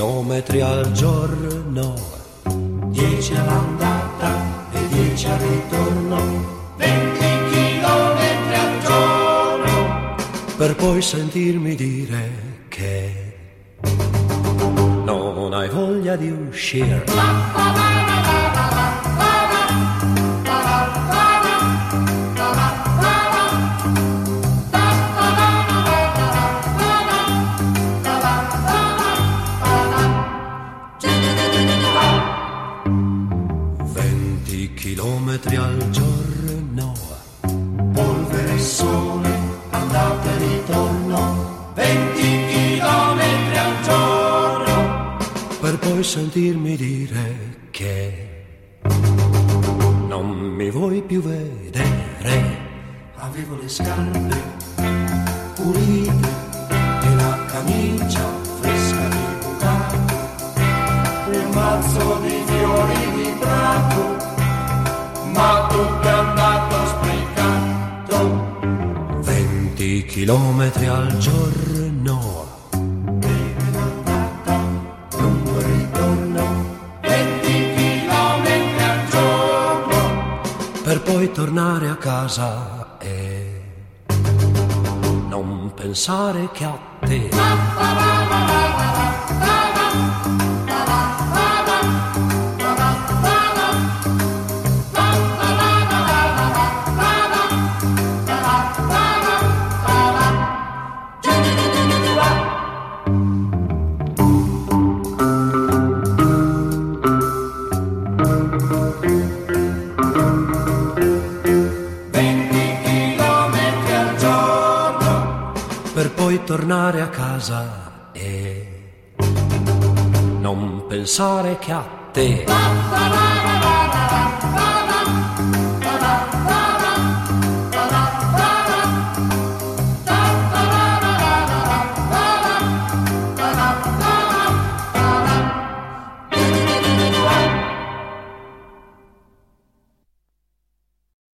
chilometri al giorno, 10 all'andata e 10 al ritorno, 20 chilometri al giorno, per poi sentirmi dire che non hai voglia di uscire. Chilometri al giorno, polvere e sole, andata e ritorno, 20 chilometri al giorno, per poi sentirmi dire che non mi vuoi più vedere. Avevo le scarpe pulite e la camicia fresca di bucato, un mazzo di fiori di prato, ma tutto è andato sprecato. 20 chilometri al giorno, Andata, lungo il ritorno, 20 chilometri al giorno, per poi tornare a casa e non pensare che a te. Per poi tornare a casa e non pensare che a te.